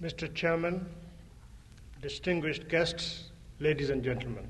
Mr. Chairman, distinguished guests, ladies and gentlemen,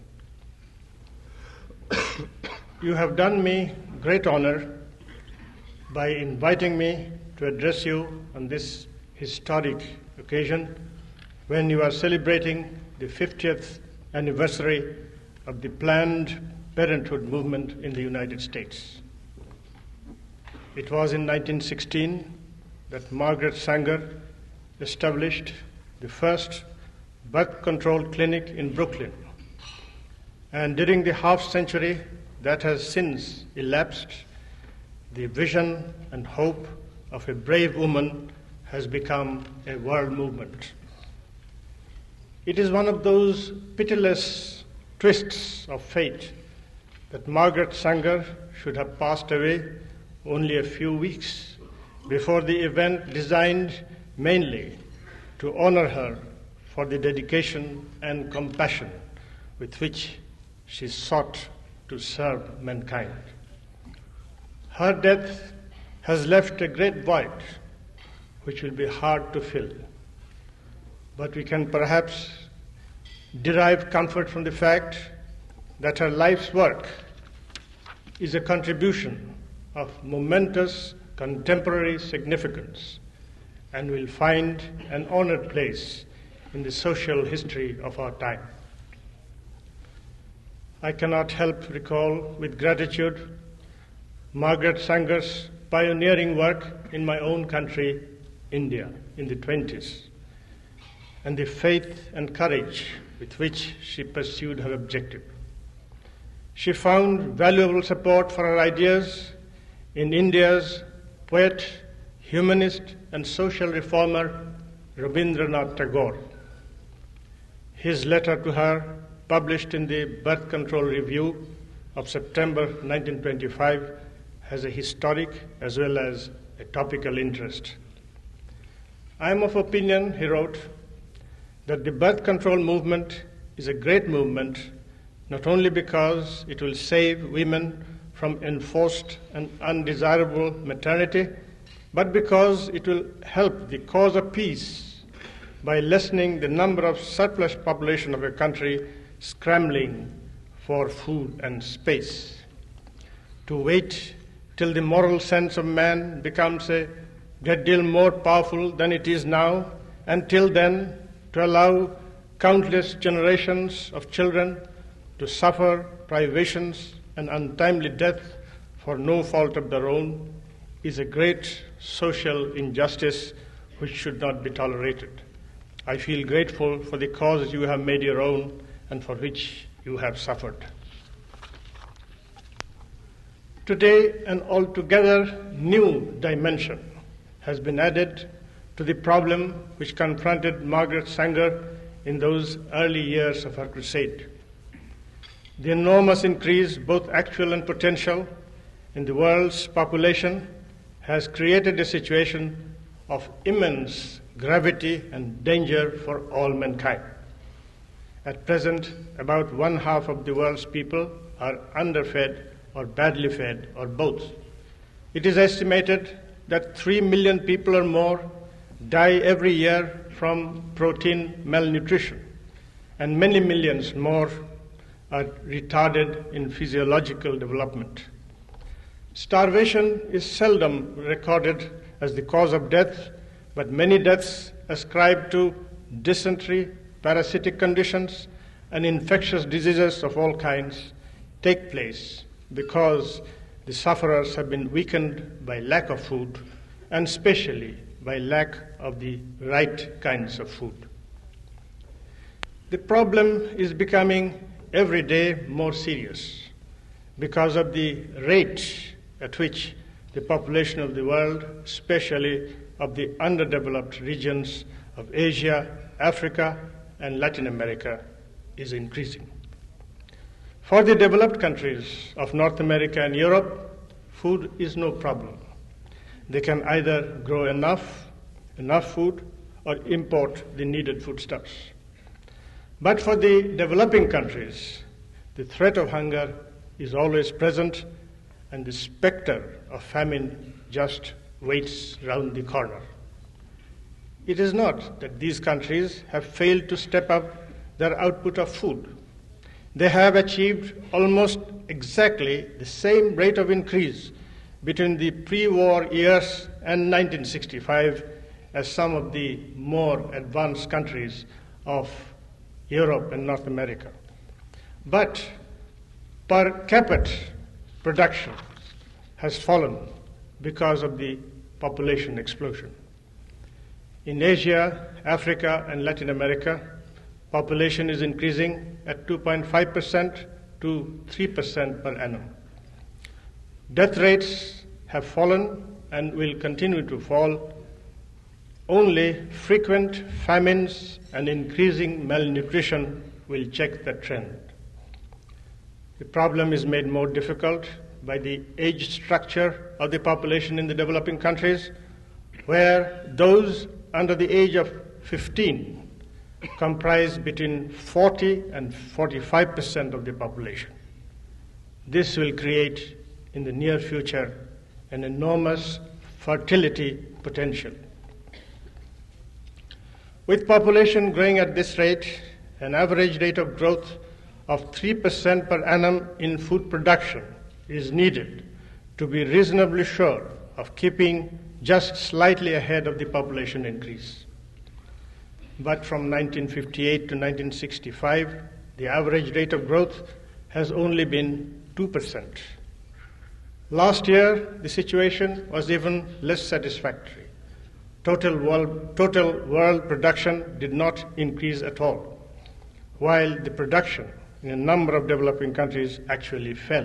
you have done me great honor by inviting me to address you on this historic occasion when you are celebrating the 50th anniversary of the Planned Parenthood movement in the United States. It was in 1916 that Margaret Sanger established the first birth control clinic in Brooklyn. And during the half-century that has since elapsed, the vision and hope of a brave woman has become a world movement. It is one of those pitiless twists of fate that Margaret Sanger should have passed away only a few weeks before the event designed mainly to honor her for the dedication and compassion with which she sought to serve mankind. Her death has left a great void which will be hard to fill, but we can perhaps derive comfort from the fact that her life's work is a contribution of momentous contemporary significance and will find an honored place in the social history of our time. I cannot help recall with gratitude Margaret Sanger's pioneering work in my own country, India, in the 20s, and the faith and courage with which she pursued her objective. She found valuable support for her ideas in India's poet, humanist, and social reformer Rabindranath Tagore. His letter to her, published in the Birth Control Review of September 1925, has a historic as well as a topical interest. I am of opinion, he wrote, that the birth control movement is a great movement not only because it will save women from enforced and undesirable maternity, but because it will help the cause of peace by lessening the number of surplus population of a country scrambling for food and space. To wait till the moral sense of man becomes a great deal more powerful than it is now, until then to allow countless generations of children to suffer privations and untimely death for no fault of their own is a great social injustice which should not be tolerated. I feel grateful for the cause you have made your own and for which you have suffered. Today, an altogether new dimension has been added to the problem which confronted Margaret Sanger in those early years of her crusade. The enormous increase, both actual and potential, in the world's population has created a situation of immense gravity and danger for all mankind. At present, about one half of the world's people are underfed or badly fed or both. It is estimated that 3 million people or more die every year from protein malnutrition, and many millions more are retarded in physiological development. Starvation is seldom recorded as the cause of death, but many deaths ascribed to dysentery, parasitic conditions, and infectious diseases of all kinds take place because the sufferers have been weakened by lack of food, and especially by lack of the right kinds of food. The problem is becoming every day more serious because of the rate at which the population of the world, especially of the underdeveloped regions of Asia, Africa, and Latin America, is increasing. For the developed countries of North America and Europe, food is no problem. They can either grow enough food or import the needed foodstuffs. But for the developing countries, the threat of hunger is always present, and the specter of famine just waits round the corner. It is not that these countries have failed to step up their output of food. They have achieved almost exactly the same rate of increase between the pre-war years and 1965 as some of the more advanced countries of Europe and North America. But per capita production has fallen because of the population explosion. In Asia, Africa, and Latin America, population is increasing at 2.5% to 3% per annum. Death rates have fallen and will continue to fall. Only frequent famines and increasing malnutrition will check the trend. The problem is made more difficult by the age structure of the population in the developing countries, where those under the age of 15 comprise between 40 and 45% of the population. This will create, in the near future, an enormous fertility potential. With population growing at this rate, an average rate of growth of 3% per annum in food production is needed to be reasonably sure of keeping just slightly ahead of the population increase. But from 1958 to 1965, the average rate of growth has only been 2%. Last year, the situation was even less satisfactory. Total world production did not increase at all, while the production in a number of developing countries actually fell.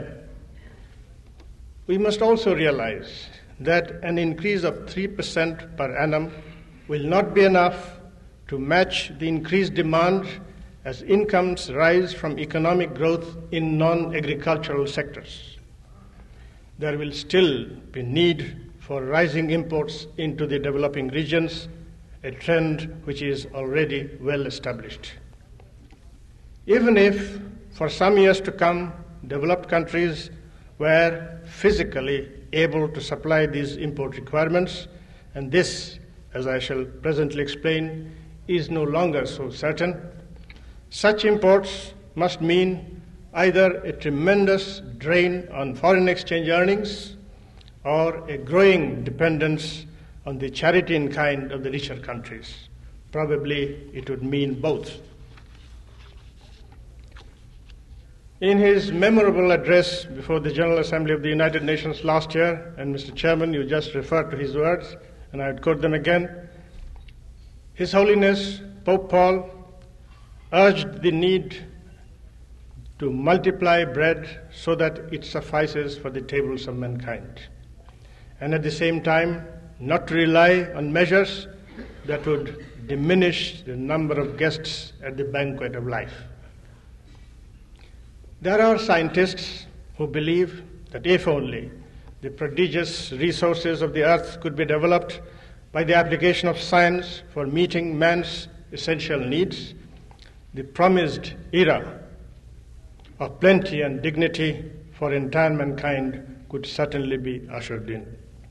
We must also realize that an increase of 3% per annum will not be enough to match the increased demand as incomes rise from economic growth in non-agricultural sectors. There will still be need for rising imports into the developing regions, a trend which is already well established. Even if, for some years to come, developed countries were physically able to supply these import requirements, and this, as I shall presently explain, is no longer so certain, such imports must mean either a tremendous drain on foreign exchange earnings or a growing dependence on the charity in kind of the richer countries. Probably it would mean both. In his memorable address before the General Assembly of the United Nations last year, and Mr. Chairman, you just referred to his words, and I would quote them again, His Holiness Pope Paul urged the need to multiply bread so that it suffices for the tables of mankind, and at the same time not to rely on measures that would diminish the number of guests at the banquet of life. There are scientists who believe that if only the prodigious resources of the earth could be developed by the application of science for meeting man's essential needs, the promised era of plenty and dignity for entire mankind could certainly be ushered in.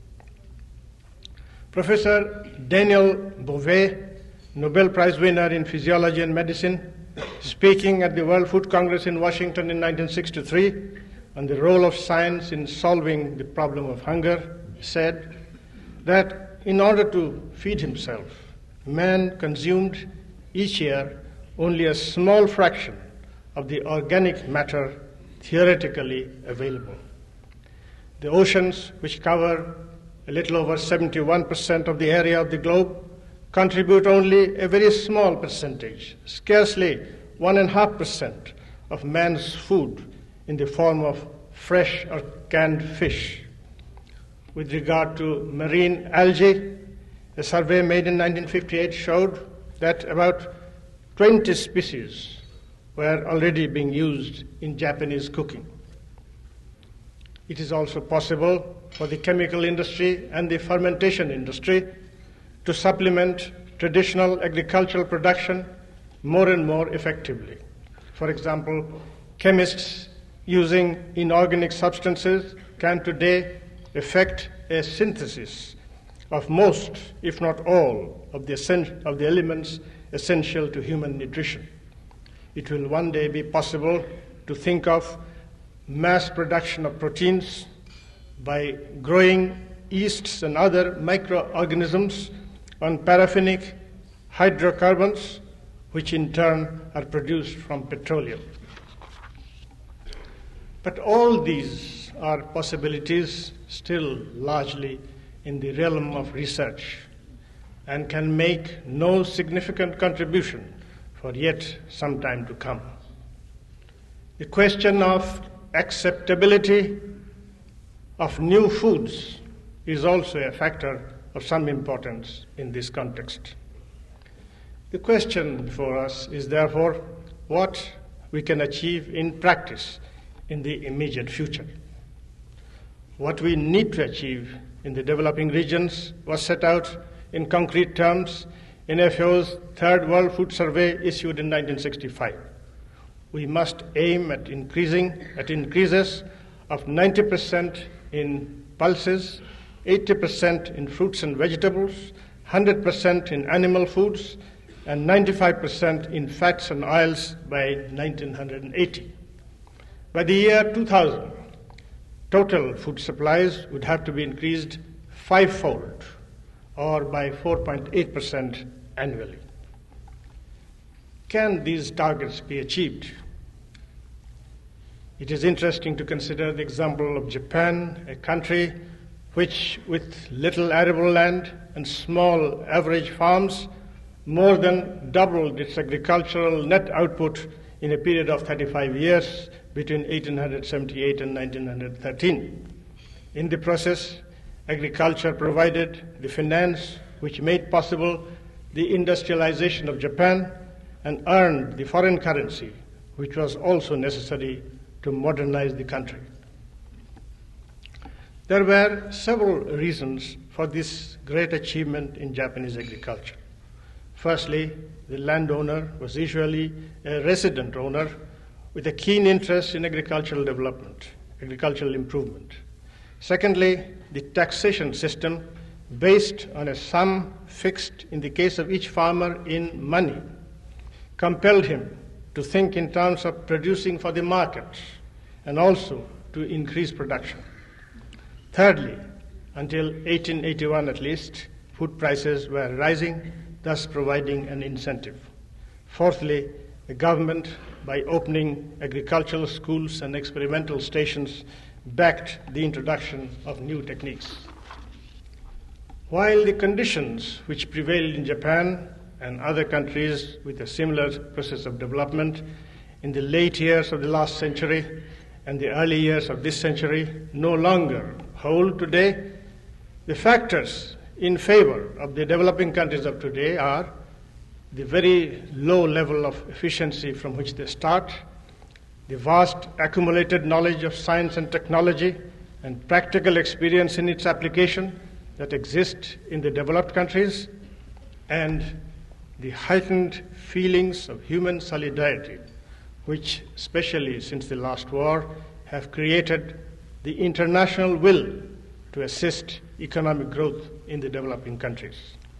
Professor Daniel Bouvet, Nobel Prize winner in physiology and medicine, speaking at the World Food Congress in Washington in 1963 on the role of science in solving the problem of hunger, said that in order to feed himself, man consumed each year only a small fraction of the organic matter theoretically available. The oceans, which cover a little over 71% of the area of the globe, contribute only a very small percentage, scarcely 1.5% of man's food in the form of fresh or canned fish. With regard to marine algae, a survey made in 1958 showed that about 20 species were already being used in Japanese cooking. It is also possible for the chemical industry and the fermentation industry to supplement traditional agricultural production more and more effectively. For example, chemists using inorganic substances can today effect a synthesis of most, if not all, of the elements essential to human nutrition. It will one day be possible to think of mass production of proteins by growing yeasts and other microorganisms on paraffinic hydrocarbons, which in turn are produced from petroleum. But all these are possibilities still largely in the realm of research and can make no significant contribution for yet some time to come. The question of acceptability of new foods is also a factor of some importance in this context. The question before us is therefore what we can achieve in practice in the immediate future. What we need to achieve in the developing regions was set out in concrete terms in FAO's Third World Food Survey issued in 1965. We must aim at increases of 90% in pulses, 80% in fruits and vegetables, 100% in animal foods, and 95% in fats and oils by 1980. By the year 2000, total food supplies would have to be increased fivefold, or by 4.8% annually. Can these targets be achieved? It is interesting to consider the example of Japan, a country which, with little arable land and small average farms, more than doubled its agricultural net output in a period of 35 years between 1878 and 1913. In the process, agriculture provided the finance which made possible the industrialization of Japan and earned the foreign currency, which was also necessary to modernize the country. There were several reasons for this great achievement in Japanese agriculture. Firstly, the landowner was usually a resident owner with a keen interest in agricultural development, agricultural improvement. Secondly, the taxation system, based on a sum fixed in the case of each farmer in money, compelled him to think in terms of producing for the market and also to increase production. Thirdly, until 1881 at least, food prices were rising, thus providing an incentive. Fourthly, the government, by opening agricultural schools and experimental stations, backed the introduction of new techniques. While the conditions which prevailed in Japan and other countries with a similar process of development in the late years of the last century and the early years of this century no longer hold today, the factors in favor of the developing countries of today are the very low level of efficiency from which they start, the vast accumulated knowledge of science and technology and practical experience in its application that exist in the developed countries, and the heightened feelings of human solidarity, which, especially since the last war, have created the international will to assist economic growth in the developing countries.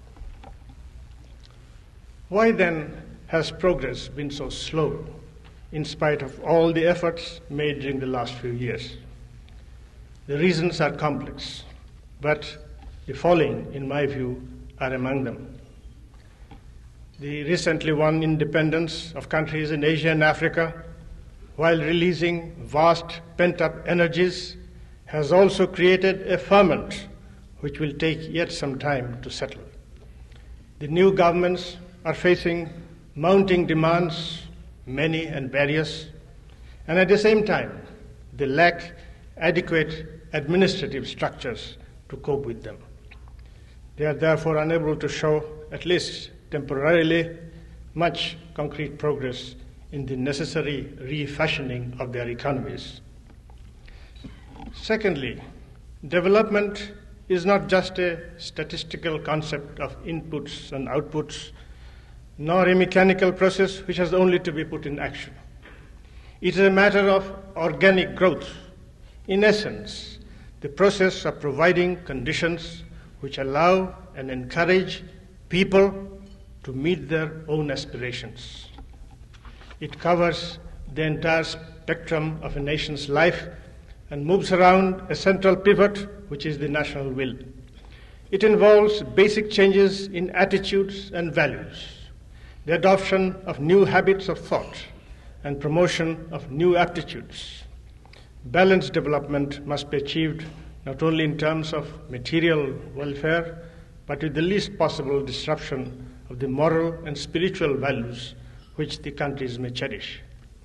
Why then has progress been so slow in spite of all the efforts made during the last few years? The reasons are complex, but the following, in my view, are among them. The recently won independence of countries in Asia and Africa, while releasing vast pent-up energies, has also created a ferment which will take yet some time to settle. The new governments are facing mounting demands, many and various, and at the same time, they lack adequate administrative structures to cope with them. They are therefore unable to show, at least temporarily, much concrete progress in the necessary refashioning of their economies. Secondly, development is not just a statistical concept of inputs and outputs, nor a mechanical process which has only to be put in action. It is a matter of organic growth. In essence, the process of providing conditions which allow and encourage people to meet their own aspirations. It covers the entire spectrum of a nation's life and moves around a central pivot, which is the national will. It involves basic changes in attitudes and values, the adoption of new habits of thought, and promotion of new aptitudes. Balanced development must be achieved not only in terms of material welfare, but with the least possible disruption of the moral and spiritual values which the countries may cherish.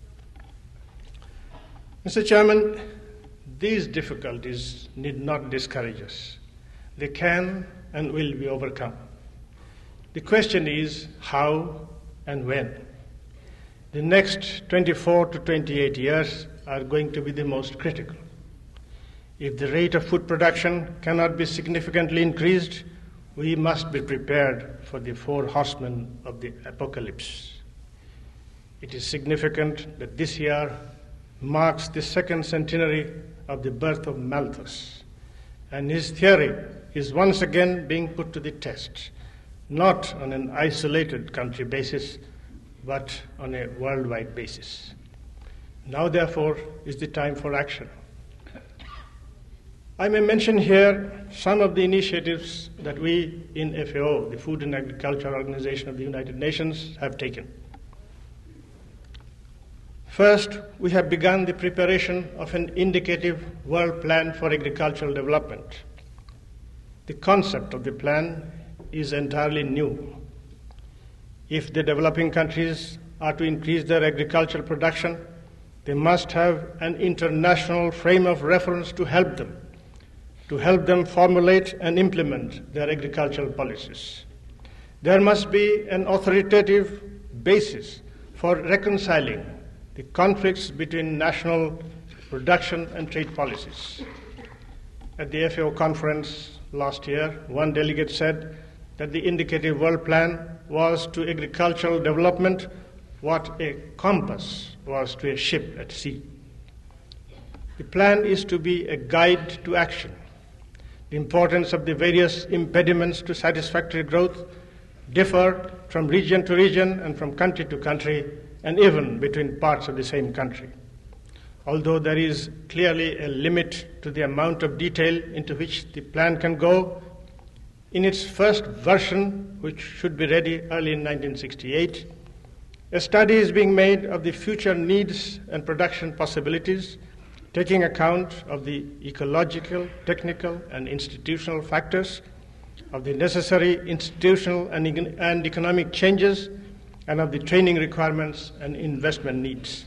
Mr. Chairman, these difficulties need not discourage us. They can and will be overcome. The question is how and when. The next 24 to 28 years are going to be the most critical. If the rate of food production cannot be significantly increased, we must be prepared for the four horsemen of the apocalypse. It is significant that this year marks the second centenary of the birth of Malthus, and his theory is once again being put to the test, not on an isolated country basis, but on a worldwide basis. Now, therefore, is the time for action. I may mention here some of the initiatives that we in FAO, the Food and Agriculture Organization of the United Nations, have taken. First, we have begun the preparation of an indicative world plan for agricultural development. The concept of the plan is entirely new. If the developing countries are to increase their agricultural production, they must have an international frame of reference to help them formulate and implement their agricultural policies. There must be an authoritative basis for reconciling the conflicts between national production and trade policies. At the FAO conference last year, one delegate said that the indicative world plan was to agricultural development what a compass was to a ship at sea. The plan is to be a guide to action. The importance of the various impediments to satisfactory growth differ from region to region and from country to country, and even between parts of the same country. Although there is clearly a limit to the amount of detail into which the plan can go, in its first version, which should be ready early in 1968, a study is being made of the future needs and production possibilities, taking account of the ecological, technical, and institutional factors, of the necessary institutional and economic changes, and of the training requirements and investment needs.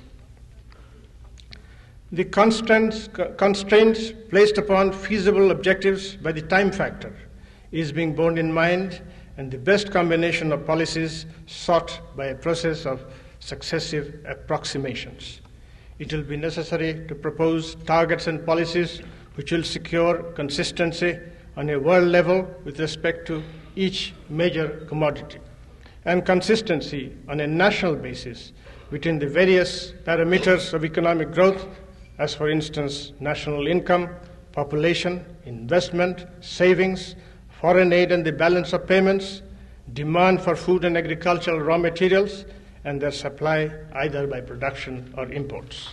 The constraints placed upon feasible objectives by the time factor is being borne in mind, and the best combination of policies sought by a process of successive approximations. It will be necessary to propose targets and policies which will secure consistency on a world level with respect to each major commodity, and consistency on a national basis between the various parameters of economic growth, as for instance, national income, population, investment, savings, foreign aid and the balance of payments, demand for food and agricultural raw materials, and their supply either by production or imports.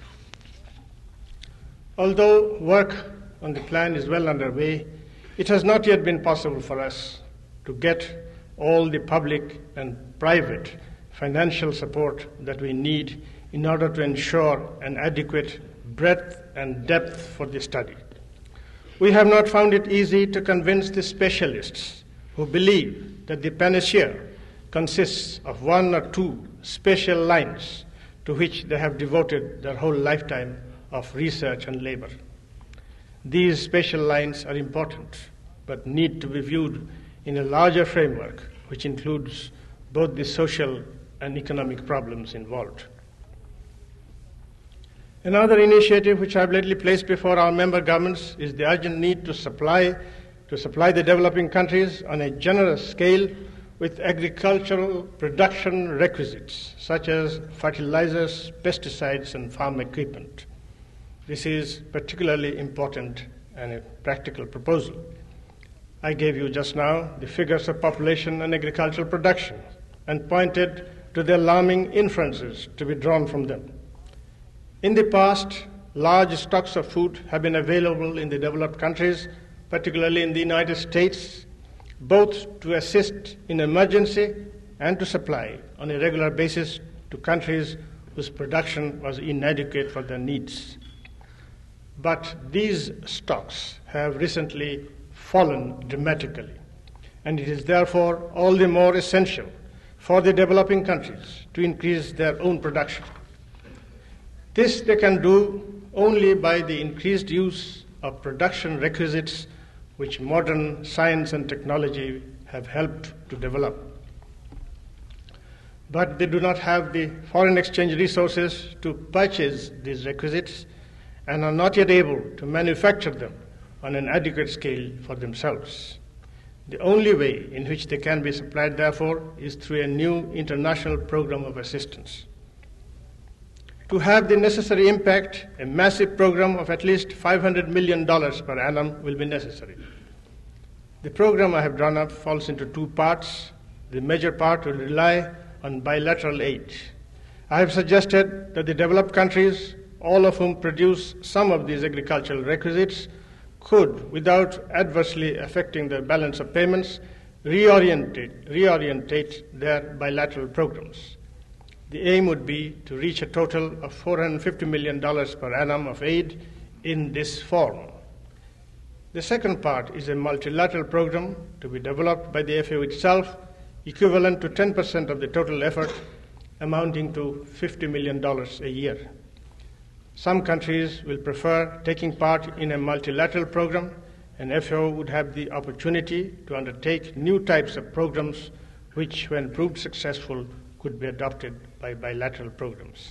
Although work on the plan is well underway, it has not yet been possible for us to get all the public and private financial support that we need in order to ensure an adequate breadth and depth for the study. We have not found it easy to convince the specialists who believe that the panacea consists of one or two special lines to which they have devoted their whole lifetime of research and labor. These special lines are important, but need to be viewed in a larger framework, which includes both the social and economic problems involved. Another initiative which I have lately placed before our member governments is the urgent need to supply the developing countries on a generous scale with agricultural production requisites, such as fertilizers, pesticides, and farm equipment. This is particularly important and a practical proposal. I gave you just now the figures of population and agricultural production and pointed to the alarming inferences to be drawn from them. In the past, large stocks of food have been available in the developed countries, particularly in the United States, both to assist in emergency and to supply on a regular basis to countries whose production was inadequate for their needs. But these stocks have recently fallen dramatically, and it is therefore all the more essential for the developing countries to increase their own production. This they can do only by the increased use of production requisites which modern science and technology have helped to develop. But they do not have the foreign exchange resources to purchase these requisites and are not yet able to manufacture them on an adequate scale for themselves. The only way in which they can be supplied, therefore, is through a new international program of assistance. To have the necessary impact, a massive program of at least $500 million per annum will be necessary. The program I have drawn up falls into two parts. The major part will rely on bilateral aid. I have suggested that the developed countries, all of whom produce some of these agricultural requisites, could, without adversely affecting the balance of payments, reorientate their bilateral programs. The aim would be to reach a total of $450 million per annum of aid in this form. The second part is a multilateral program to be developed by the FAO itself, equivalent to 10% of the total effort, amounting to $50 million a year. Some countries will prefer taking part in a multilateral program, and FAO would have the opportunity to undertake new types of programs which, when proved successful, could be adopted by bilateral programs.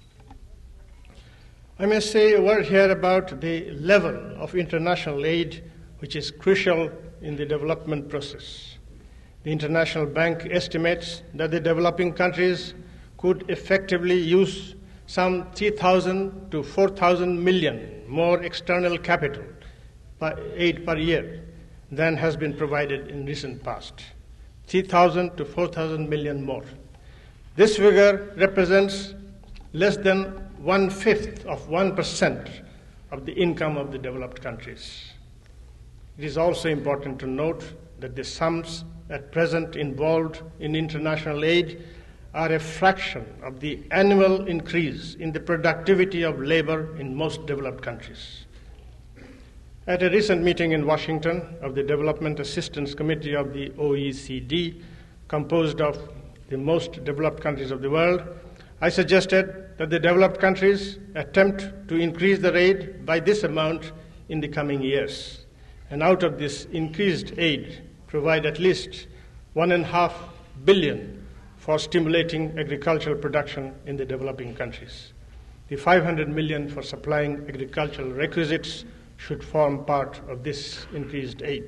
I may say a word here about the level of international aid which is crucial in the development process. The International Bank estimates that the developing countries could effectively use some 3,000 to 4,000 million more external capital aid per year than has been provided in recent past. 3,000 to 4,000 million more. This figure represents less than 1/5 of 1% of the income of the developed countries. It is also important to note that the sums at present involved in international aid are a fraction of the annual increase in the productivity of labor in most developed countries. At a recent meeting in Washington of the Development Assistance Committee of the OECD, composed of the most developed countries of the world, I suggested that the developed countries attempt to increase their aid by this amount in the coming years, and out of this increased aid, provide at least $1.5 billion for stimulating agricultural production in the developing countries. The $500 million for supplying agricultural requisites should form part of this increased aid.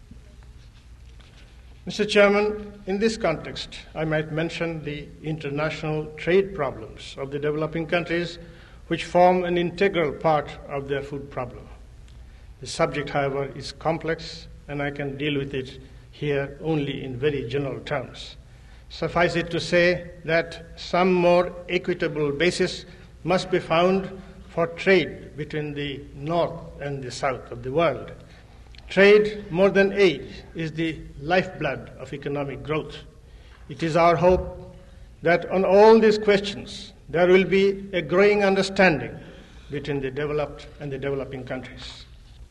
Mr. Chairman, in this context, I might mention the international trade problems of the developing countries, which form an integral part of their food problem. The subject, however, is complex, and I can deal with it here only in very general terms. Suffice it to say that some more equitable basis must be found for trade between the north and the south of the world. Trade, more than aid, is the lifeblood of economic growth. It is our hope that on all these questions there will be a growing understanding between the developed and the developing countries.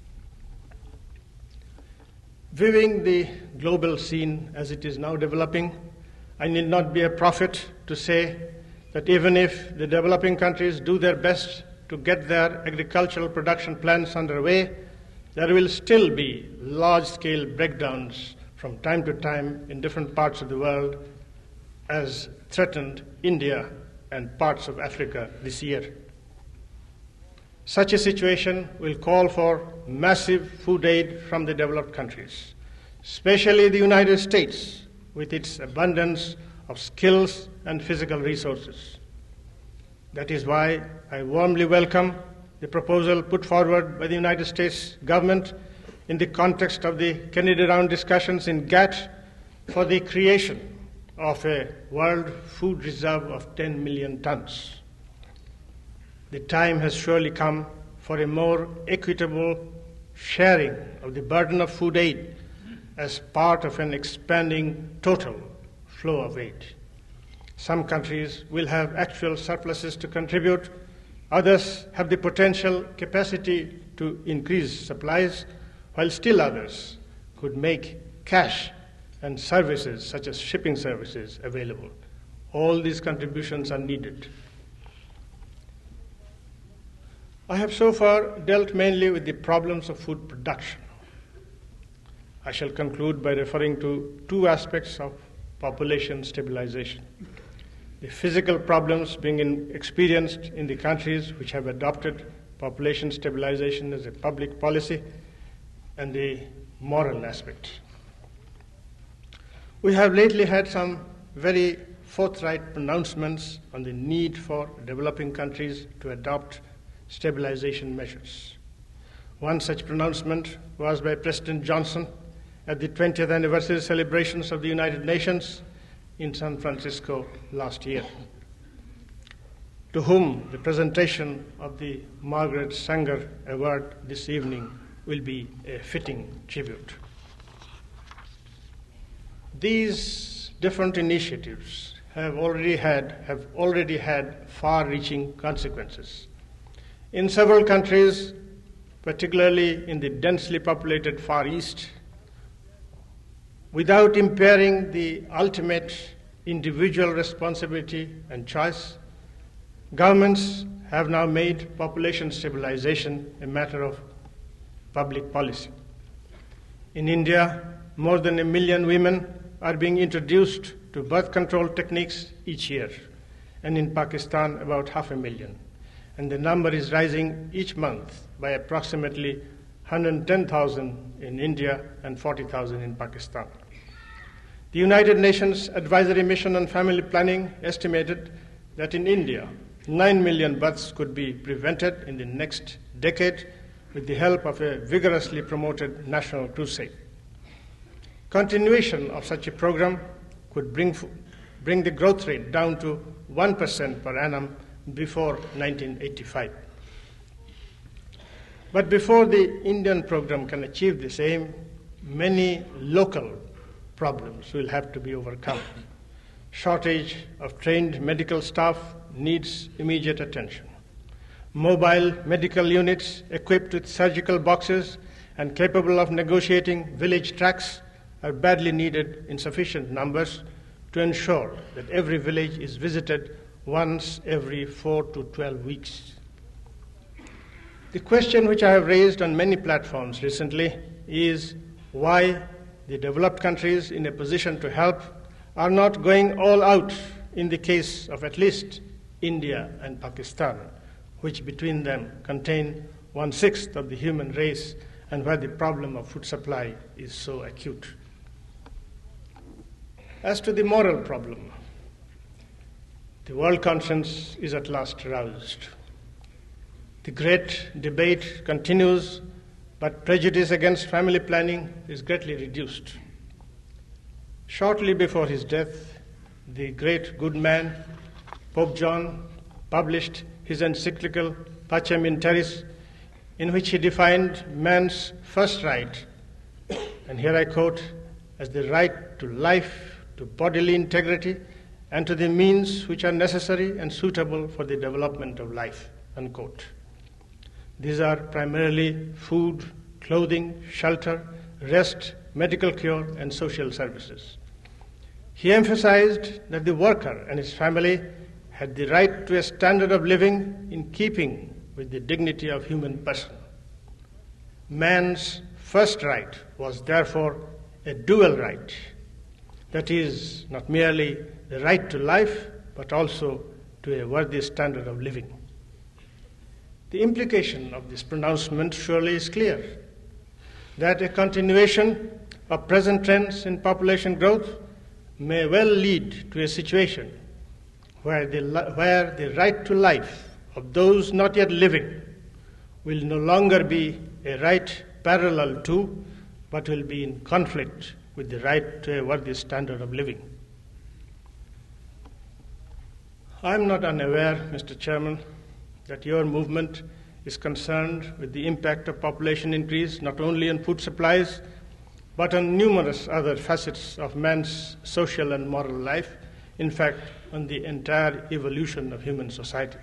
Viewing the global scene as it is now developing, I need not be a prophet to say that even if the developing countries do their best to get their agricultural production plans underway, there will still be large-scale breakdowns from time to time in different parts of the world, as threatened India and parts of Africa this year. Such a situation will call for massive food aid from the developed countries, especially the United States, with its abundance of skills and physical resources. That is why I warmly welcome the proposal put forward by the United States government in the context of the Kennedy Round discussions in GATT for the creation of a world food reserve of 10 million tons. The time has surely come for a more equitable sharing of the burden of food aid as part of an expanding total flow of aid. Some countries will have actual surpluses to contribute. Others have the potential capacity to increase supplies, while still others could make cash and services such as shipping services available. All these contributions are needed. I have so far dealt mainly with the problems of food production. I shall conclude by referring to two aspects of population stabilization: the physical problems being experienced in the countries which have adopted population stabilization as a public policy, and the moral aspect. We have lately had some very forthright pronouncements on the need for developing countries to adopt stabilization measures. One such pronouncement was by President Johnson at the 20th anniversary celebrations of the United Nations in San Francisco last year, to whom the presentation of the Margaret Sanger Award this evening will be a fitting tribute. These different initiatives have already had far-reaching consequences. In several countries, particularly in the densely populated Far East, without impairing the ultimate individual responsibility and choice, governments have now made population stabilization a matter of public policy. In India, more than 1 million women are being introduced to birth control techniques each year, and in Pakistan about 500,000. And the number is rising each month by approximately 110,000 in India and 40,000 in Pakistan. The United Nations Advisory Mission on Family Planning estimated that in India, 9 million births could be prevented in the next decade with the help of a vigorously promoted national crusade. Continuation of such a program could bring the growth rate down to 1% per annum before 1985. But before the Indian program can achieve this aim, many local problems will have to be overcome. Shortage of trained medical staff needs immediate attention. Mobile medical units equipped with surgical boxes and capable of negotiating village tracts are badly needed in sufficient numbers to ensure that every village is visited once every 4 to 12 weeks. The question which I have raised on many platforms recently is why the developed countries in a position to help are not going all out in the case of at least India and Pakistan, which between them contain 1/6 of the human race and where the problem of food supply is so acute. As to the moral problem, the world conscience is at last roused. The great debate continues, but prejudice against family planning is greatly reduced. Shortly before his death, the great good man, Pope John, published his encyclical Pacem in Terris, in which he defined man's first right, and here I quote, as the right to life, to bodily integrity, and to the means which are necessary and suitable for the development of life, unquote. These are primarily food, clothing, shelter, rest, medical cure, and social services. He emphasized that the worker and his family had the right to a standard of living in keeping with the dignity of human person. Man's first right was therefore a dual right, that is, not merely the right to life, but also to a worthy standard of living. The implication of this pronouncement surely is clear, that a continuation of present trends in population growth may well lead to a situation where the right to life of those not yet living will no longer be a right parallel to, but will be in conflict with the right to a worthy standard of living. I am not unaware, Mr. Chairman, that your movement is concerned with the impact of population increase not only on food supplies, but on numerous other facets of man's social and moral life, in fact, on the entire evolution of human society.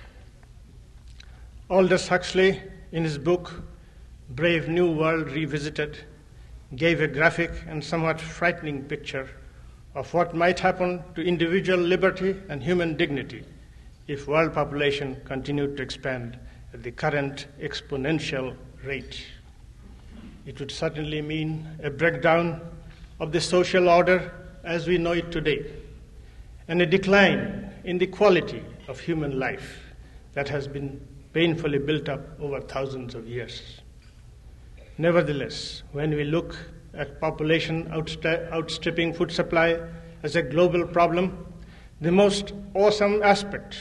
Aldous Huxley, in his book, Brave New World Revisited, gave a graphic and somewhat frightening picture of what might happen to individual liberty and human dignity if world population continued to expand at the current exponential rate. It would certainly mean a breakdown of the social order as we know it today, and a decline in the quality of human life that has been painfully built up over thousands of years. Nevertheless, when we look at population outstripping food supply as a global problem, the most awesome aspect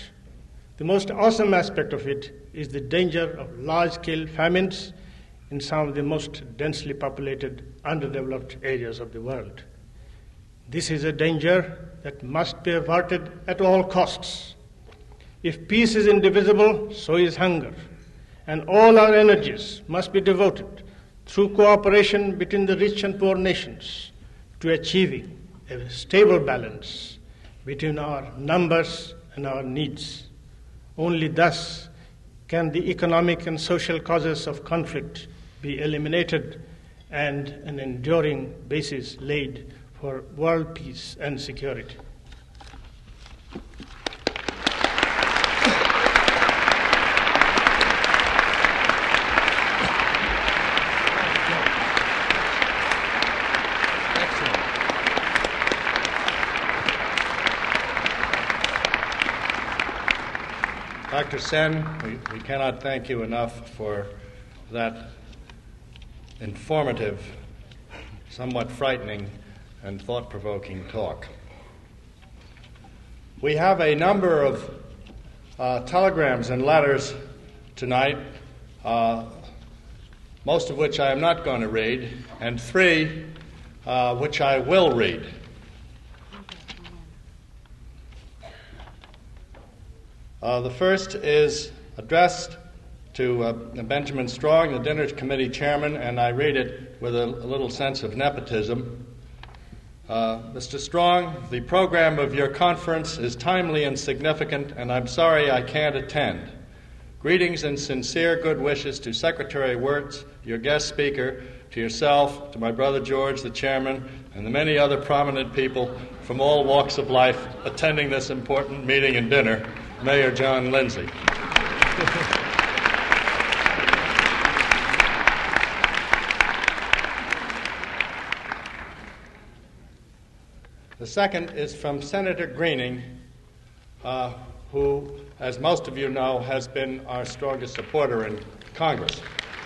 of it is the danger of large-scale famines in some of the most densely populated, underdeveloped areas of the world. This is a danger that must be averted at all costs. If peace is indivisible, so is hunger, and all our energies must be devoted through cooperation between the rich and poor nations to achieving a stable balance between our numbers and our needs. Only thus can the economic and social causes of conflict be eliminated and an enduring basis laid for world peace and security. Dr. Sen, we cannot thank you enough for that informative, somewhat frightening, and thought-provoking talk. We have a number of telegrams and letters tonight, most of which I am not going to read, and 3 which I will read. The first is addressed to Benjamin Strong, the Dinner Committee Chairman, and I read it with a little sense of nepotism. Mr. Strong, the program of your conference is timely and significant, and I'm sorry I can't attend. Greetings and sincere good wishes to Secretary Wirtz, your guest speaker, to yourself, to my brother George, the chairman, and the many other prominent people from all walks of life attending this important meeting and dinner. Mayor John Lindsay. The second is from Senator Greening, who, as most of you know, has been our strongest supporter in Congress.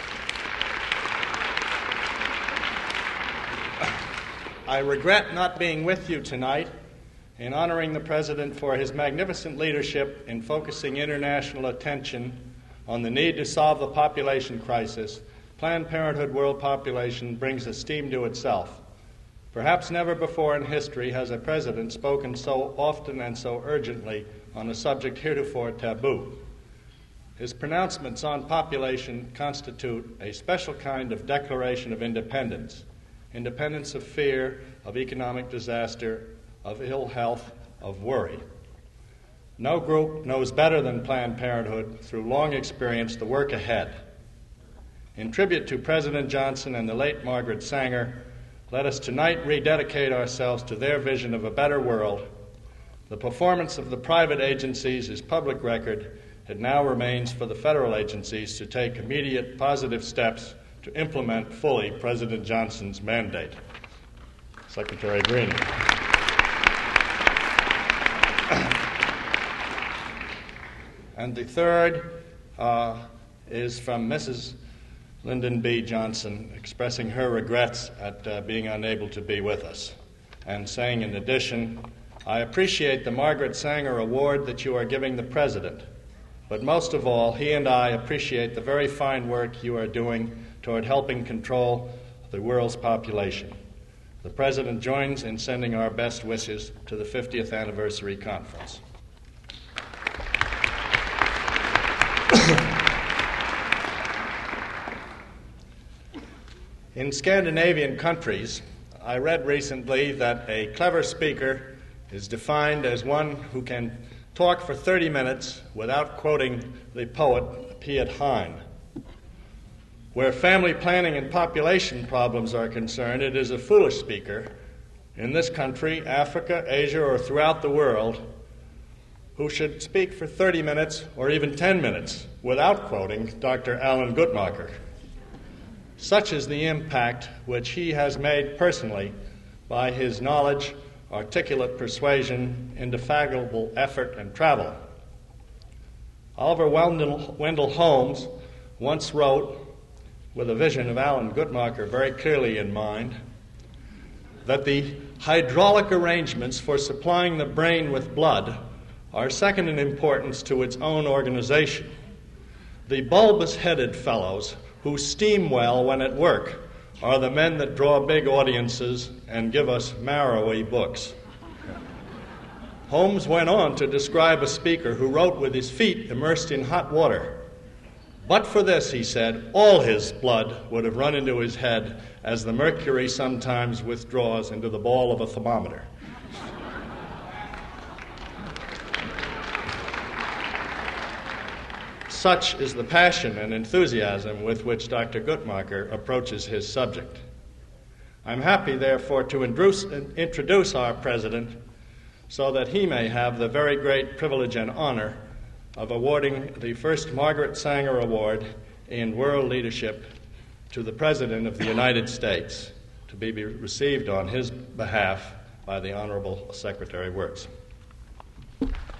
I regret not being with you tonight in honoring the President for his magnificent leadership in focusing international attention on the need to solve the population crisis. Planned Parenthood World Population brings esteem to itself. Perhaps never before in history has a president spoken so often and so urgently on a subject heretofore taboo. His pronouncements on population constitute a special kind of declaration of independence of fear, of economic disaster, of ill health, of worry. No group knows better than Planned Parenthood, through long experience, the work ahead. In tribute to President Johnson and the late Margaret Sanger, let us tonight rededicate ourselves to their vision of a better world. The performance of the private agencies is public record. It now remains for the federal agencies to take immediate positive steps to implement fully President Johnson's mandate. Secretary Greening. And the third is from Mrs. Lyndon B. Johnson, expressing her regrets at being unable to be with us, and saying in addition, I appreciate the Margaret Sanger Award that you are giving the President, but most of all, he and I appreciate the very fine work you are doing toward helping control the world's population. The President joins in sending our best wishes to the 50th Anniversary Conference. In Scandinavian countries, I read recently that a clever speaker is defined as one who can talk for 30 minutes without quoting the poet Piet Hein. Where family planning and population problems are concerned, it is a foolish speaker in this country, Africa, Asia, or throughout the world who should speak for 30 minutes or even 10 minutes without quoting Dr. Alan Guttmacher. Such is the impact which he has made personally by his knowledge, articulate persuasion, indefatigable effort, and travel. Oliver Wendell Holmes once wrote, with a vision of Alan Guttmacher very clearly in mind, that the hydraulic arrangements for supplying the brain with blood are second in importance to its own organization. The bulbous-headed fellows who steam well when at work are the men that draw big audiences and give us marrowy books. Holmes went on to describe a speaker who wrote with his feet immersed in hot water. But for this, he said, all his blood would have run into his head as the mercury sometimes withdraws into the ball of a thermometer. Such is the passion and enthusiasm with which Dr. Guttmacher approaches his subject. I'm happy, therefore, to introduce our President so that he may have the very great privilege and honor of awarding the first Margaret Sanger Award in World Leadership to the President of the United States, to be received on his behalf by the Honorable Secretary Wirtz.